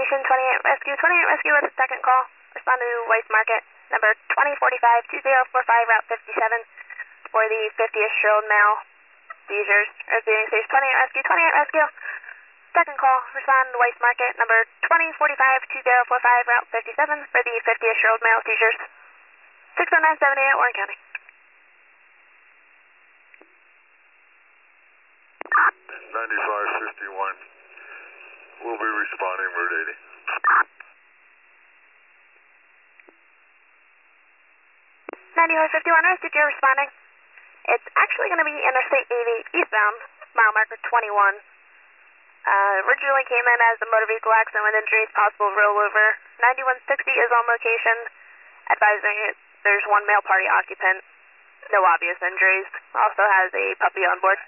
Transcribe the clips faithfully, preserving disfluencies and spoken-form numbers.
Station twenty-eight Rescue. twenty-eight Rescue with a second call. Respond to Weiss Market, number twenty forty-five two zero four five, Route fifty-seven, for the fifty-ish-year-old male seizures. Receiving Station twenty-eight Rescue. twenty-eight Rescue. Second call. Respond to Weiss Market, number twenty forty-five two zero four five, Route fifty-seven, for the fifty-ish-year-old male seizures. six oh nine seventy-eight, Warren County. ninety-five fifty-one. We'll be responding, Route eighty. ninety-five fifty-one, Rescue, you're responding. It's actually going to be Interstate eighty eastbound, mile marker twenty-one. Uh, originally came in as a motor vehicle accident with injuries, possible rollover. ninety-one sixty is on location, advising it there's one male party occupant, no obvious injuries. Also has a puppy on board.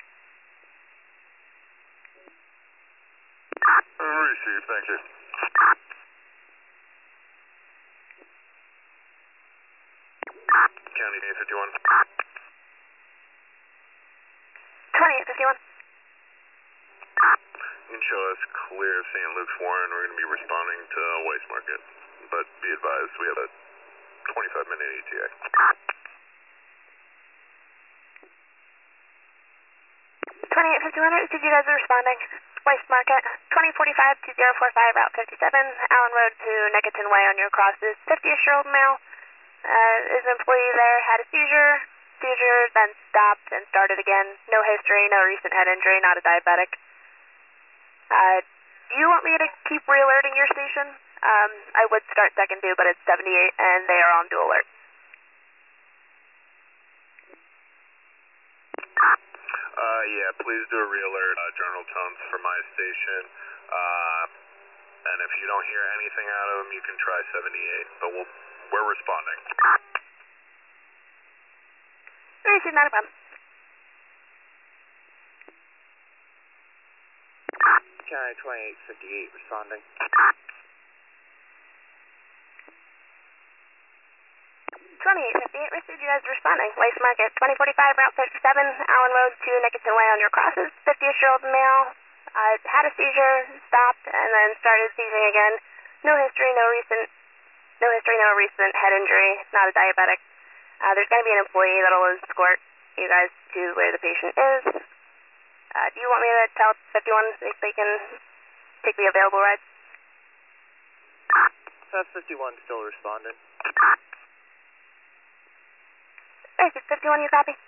Received, thank you. County eight fifty-one. twenty-eight fifty-one. You can show us clear of Saint Luke's Warren. We're going to be responding to Weiss Market. But be advised, we have a twenty-five minute E T A. twenty-eight fifty-one, did you guys are responding? Weiss Market, twenty forty-five two zero four five, Route fifty-seven, Allen Road to Neckerton Way on your crosses. fifty-ish-year-old male, uh, is an employee there, had a seizure, seizure, then stopped and started again. No history, no recent head injury, not a diabetic. Uh, do you want me to keep re-alerting your station? Um, I would start second due, but it's seventy-eight and they are on dual alert. Uh, yeah, please do a re-alert, uh, General Tones for my station. Uh, and if you don't hear anything out of them, you can try seventy-eight, but we'll, we're responding. Received, not a problem. County twenty-eight fifty-eight responding. twenty-eight fifty-eight, received, you guys are responding. Weiss Market, twenty forty-five, Route fifty-seven, Allen Road to Neckerton Way on your crosses. fifty-ish-year-old male, uh, had a seizure, stopped, and then started seizing again. No history, no recent, no history, no recent head injury, not a diabetic. Uh, there's going to be an employee that'll escort you guys to where the patient is. Uh, do you want me to tell fifty-one if they can take the available rides? F fifty-one still responding. Hey, is fifty-one you copy?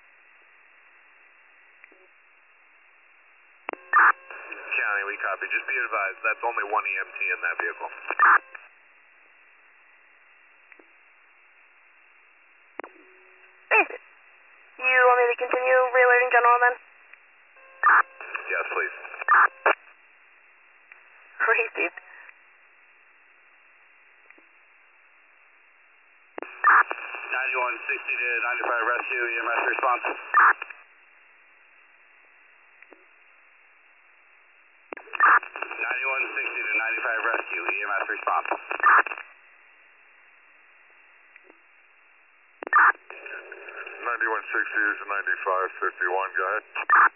County, we copy. Just be advised, that's only one E M T in that vehicle. Hey, you want me to continue re-alerting General then? Yes, please. Received. ninety-one sixty to ninety-five Rescue, E M S response. ninety-one sixty to ninety-five Rescue, E M S response. ninety-one sixty is ninety-five fifty-one, go ahead.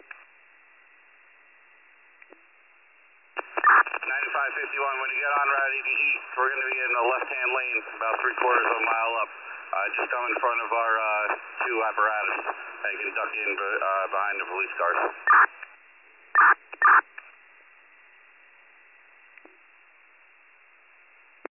ninety-five fifty-one, when you get on Route eighty East, we're going to be in the left-hand lane, about three quarters of a mile up. Uh, just come in front of our uh, two apparatus, and you can duck in uh, behind the police cars.